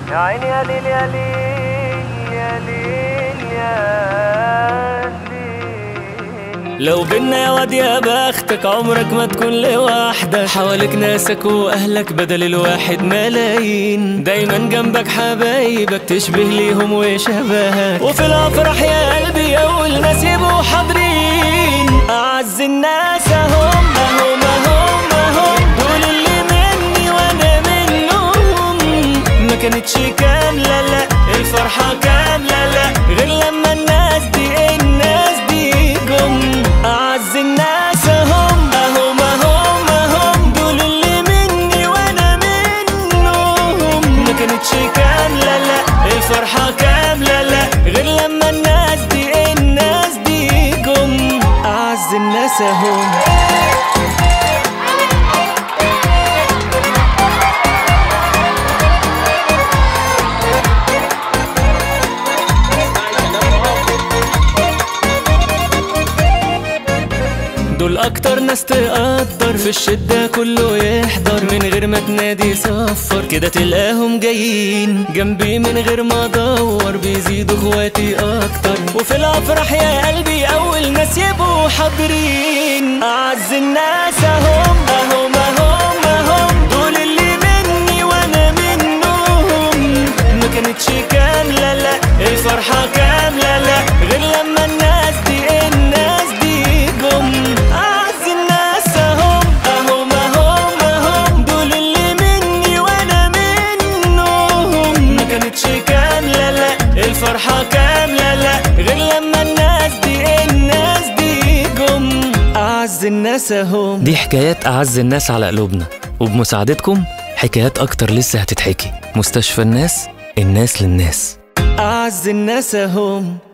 يا عيني يا ليل يا ليل يا ليل يا ليل. لو بينا يا واد يا بختك عمرك ما تكون لوحدك، حواليك ناسك واهلك بدل الواحد ملايين، دايما جنبك حبايبك تشبه ليهم وشبهك، وفي الافراح يا قلبي اول ناس يبقوا حاضرين. اعز الناس اهم اهم اهم اهم، دول اللي مني وانا منهم، ما كانتش كامله لا الفرحه كامله لا غير لما الناس دي جم. أعز الناس هم أهم أهم أهم، دول اللي مني وأنا منهم، ما كانتش كاملة لا الفرحة كاملة لا غير لما الناس دي جم. أعز الناس هم. دول اكتر ناس تقدر، في الشدة كله يحضر، من غير ما تنادي صفر كده تلاقيهم جايين جنبي، من غير ما ادور بيزيدوا اخواتي اكتر، وفي الافراح يا قلبي اول ناس يبقوا حاضرين. اعز الناس اهم اهم اهم اهم، دول اللي مني وانا منهم، ما كانتش كاملة لا الفرحة كاملة لا غير لما الناس دي جم. أعز الناس أهم أهم أهم أهم، دول اللي مني وأنا منهم، ما كانتش كاملة لا الفرحة كاملة لا غير لما الناس دي جم. أعز الناس أهم. دي حكايات أعز الناس على قلوبنا، وبمساعدتكم حكايات أكتر لسه هتتحكي. مستشفى الناس، الناس للناس. أعز الناس أهم.